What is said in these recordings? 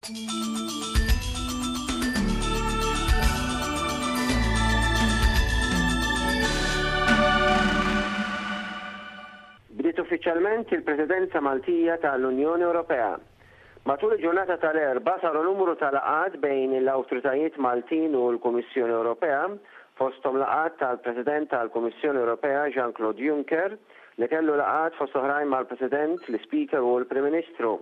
Bdiet uffiċjalment il-Presidenza Maltija tal-Unjoni Ewropea. Matul il-ġurnata tal-erba' saru numru ta' laqgħat bejn l-awtoritajiet Maltin u l-Kummissjoni Ewropea, fosthom laqgħat tal-President tal-Kummissjoni Ewropea Jean-Claude Juncker, li kellu laqgħat fost oħrajn mal-President, l-Speaker u l-Prim Ministru.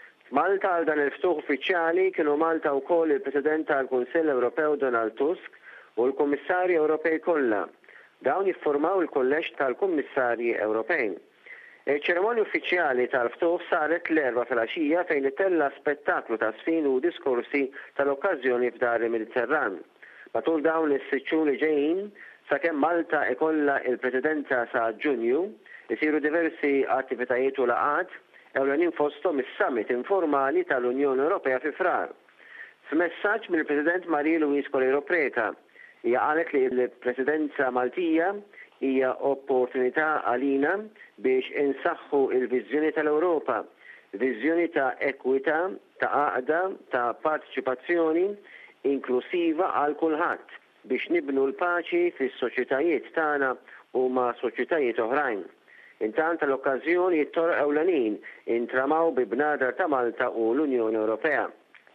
Malta għal dan il-ftuħ uffiċjali kienu Malta wkoll il-President tal-Kunsill Ewropew Donald Tusk u l-Kummissarji Ewropej kollha. Dawn jiffurmaw il-kolleġġ tal-Kummissarji Ewropej. Il-ċeremonja uffiċjali tal-ftuħ saret l-erba' filgħaxija fejn itella spettaklu ta' sfin u diskorsi tal-okkażjoni f'dar il-Mediterran. Matul dawn is-sitt xhur li ġejjin, sakemm Malta ikollha il-Presidenza sa' Ġunju, isiru diversi attivitajiet u laqgħat ewlenin fosthom is-summit informali tal-Unjoni Ewropea fi Frar. F'messaġġ mill-President Marie-Louise Colero Preta, hija qalet li l-Presidenza Maltija hija opportunità għalina biex insaħħu il-viżjoni tal-Ewropa, viżjoni ta' ekwità, ta' għaqda, ta' partiċipazzjoni inklusiva għal kulħadd biex nibnu l-paċi fis-soċjetajiet tagħna u ma' soċjetajiet oħrajn. Intant l-okkażjoni jittorq ewlenin intramaw bi bnadar ta' Malta u l-Unjoni Ewropea.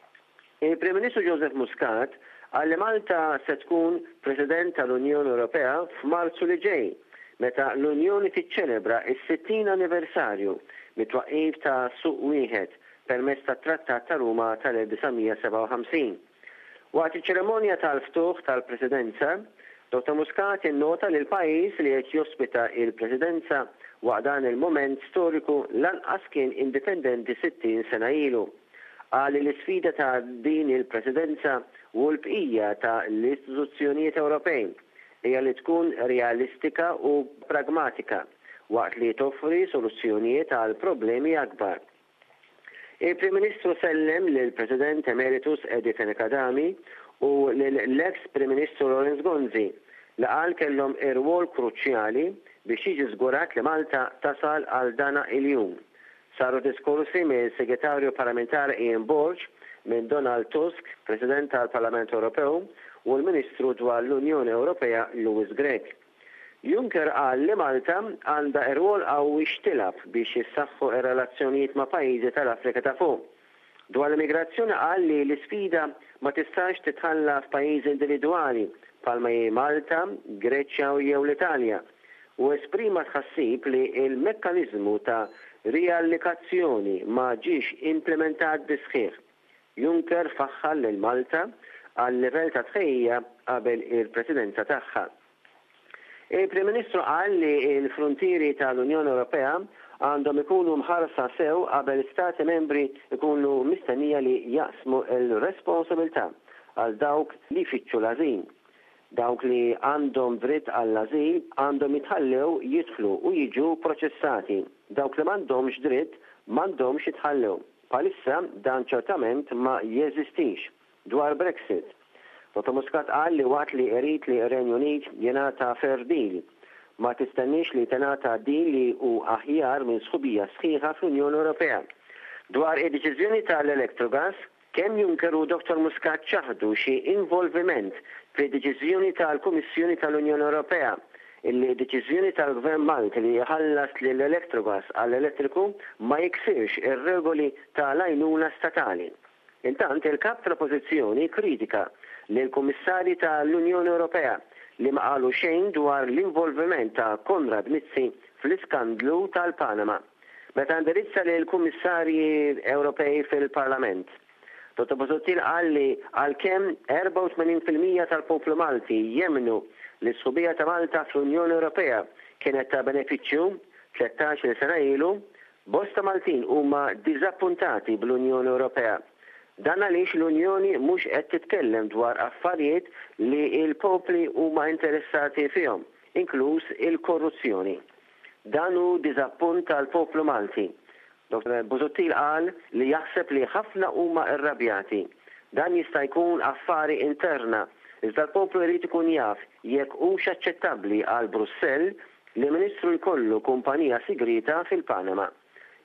Il-Prim Ministru Joseph Muscat għalli Malta se tkun President tal-Unjoni Ewropea f'Marzu li ġej, meta l-Unjoni tiċċelebra is-60 anniversarju mit-twaqqif ta' suq wieħed permezz tat-Trattat ta' Ruma tal-1957. Waqt iċ-ċeremonja tal-ftuħ tal-Presidenza, Dr. Muscat innota li l-pajjiż li qed jospita il-Presidenza waqt dan il-moment storiku lanqas kien indipendenti 60 sena ilu. Għal l-isfida ta' din il-Presidenza u l-bqija ta' l-istituzzjonijiet Ewropej hija li tkun realistika u pragmatika waqt li toffri soluzzjonijiet għal problemi akbar. Il-Prim Ministru sellem lill-President Emeritus Edi Fenekadami u l-ex Prim Ministru Lorenz Gonzi li qal kellhom ir-rwol kruċjali biex jiġi żgurat li Malta tasal għal dana il-jum. Saru diskorsi mill-Segretarju Parlamentari Ian Borg, minn Donald Tusk, President tal-Parlament Ewropew, u l-Ministru dwar l-Unjoni Ewropea Louis Grech. Juncker qal li Malta għandha rwol qawwi xtilab biex jissaħħu ir-relazzjonijiet ma' pajjiżi tal-Afrika ta' fuq. Dwar l-immigrazzjoni qal li l-isfida ma tistax titħalla f'pajjiżi individwali bħalma Malta, Greċja u jew l-Italja. U esprima tħassib li il-mekkaniżmu ta' riallikazzjoni ma ġiex implementat bisħiħ. Juncker faħħal lil Malta għal livell ta' tħejja qabel il-Presidenza tagħha. Il-Prim Ministru qal li l-frontieri tal-Unjoni Ewropea għandhom ikunu mħarsa sew qabel Stati membri ikunu mistennija li jaqsmu l-responsabilità għal dawk li jfittxu l-ażil. Dawk li għandhom dritt għall-ażil għandhom jitħallew jidħlu u jiġu proċessati. Dawk li m'għandhomx dritt m'għandhomx jitħallew. Palissa dan ċertament ma jeżistix. Dwar Brexit, Dr. Muscat qal li waqt li jrid li r-Renju Unit jingħata fair deal, ma tistennix li tingħata deal li hu aħjar minn sħubija sħiħa fl-Unjoni Ewropea. Dwar id-deċiżjoni tal-Electrogas, kemm Juncker u Dr. Muscat ċaħdu xi involviment fid-deċiżjoni tal-Kummissjoni tal-Unjoni Ewropea illi deċiżjoni tal-Gvern Malti li jħallas lill-Electrogas għall-elettriku ma jiksirx ir-regoli tal-għajnuna statali. Intant il-kap tal-Oppożizzjoni kritika lill-Kummissarji tal-Unjoni Ewropea li ma qalu xejn dwar l-involviment ta' Konrad Mizzi fl-iskandlu tal-Panama. Meta indirizza lill-Kummissarji Ewropej fil-Parlament. Dr. Busuttil qal li għalkemm 84% tal-poplu Malti jemmnu li s-subija ta' Malta fl-Unjoni Ewropea kienet ta' benefiċċju 13 sena ilu, bosta Maltin huma diżappuntati bl-Unjoni Ewropea. Dan għaliex l-Unjoni mhux qed titkellem dwar affarijiet li l-popli huma interessati fihom, inkluż il-korruzzjoni. Dan hu diżappunt tal-poplu Malti. Dr. Busuttil qal li jaħseb li ħafna huma irrabjati. Dan jista' jkun affari interna, iżda l-poplu jrid ikun jaf jekk hux aċċettabbli għal Brussell li Ministru jkollu kumpanija sigrita fil-Panama.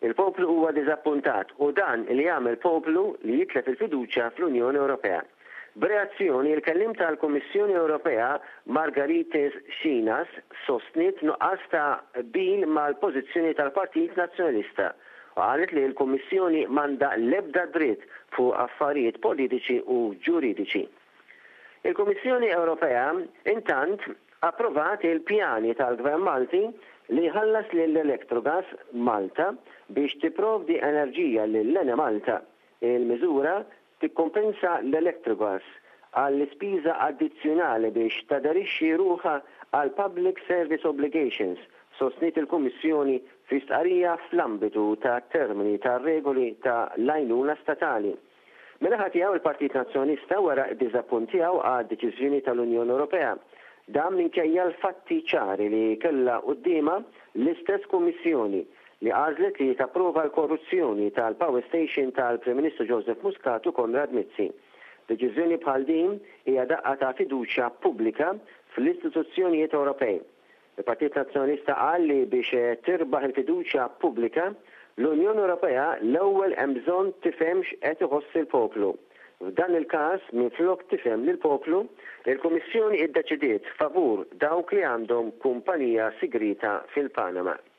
Il-poplu huwa diżappuntat u dan li jagħmel poplu li jitlef il-fiduċja fl-Unjoni Ewropea. B'reazzjoni il-kellim tal-Kummissjoni Ewropea Margaritis Schinas sostnit nuqqas ta' bil mal-pożizzjoni tal-Partit Nazzjonalista u qalet li l-Kummissjoni m'għandha l-ebda dritt fuq affarijiet politiċi u ġuridiċi. Il-Kummissjoni Ewropea intant approvat il-pjani tal-Gvern Malti li ħallas lill-Electrogas Malta biex tipprovdi enerġija lill-Ene Malta. Il-miżura tikkompensa l-Electrogas għall-ispiża addizzjonali biex tadarixxi ruħha għal Public Service Obligations, sostnit il-Kummissjoni fi stqarrija fl-ambitu ta' termini ta' regoli ta' l-għajnuna statali. Mela tiegħu il-Partit Nazzjonista wara d-diżappunt tiegħu għad-deċiżjoni tal-Unjoni Ewropea. Dan minkejja l-fatti ċari li kellha qudiema l-istess Kummissjoni li għażlet li tapprova l-korruzzjoni tal-Power Station tal-Prim Ministru Joseph Muscat u Konrad Mizzi. Deċiżjoni bħal din hija daqqa ta' fiduċja pubblika fl-istituzzjonijiet Ewropej. Il-Partit Nazzjonista qal li biex tirbaħ il-fiduċja pubblika l-Unjoni Ewropea l-ewwel hemm bżonn tifhem x'qed iħoss il-poplu. F'dan il-każ minflok tifhem lil poplu, il-Kummissjoni iddeċidiet favur dawk li għandhom kumpanija sigrita fil-Panama.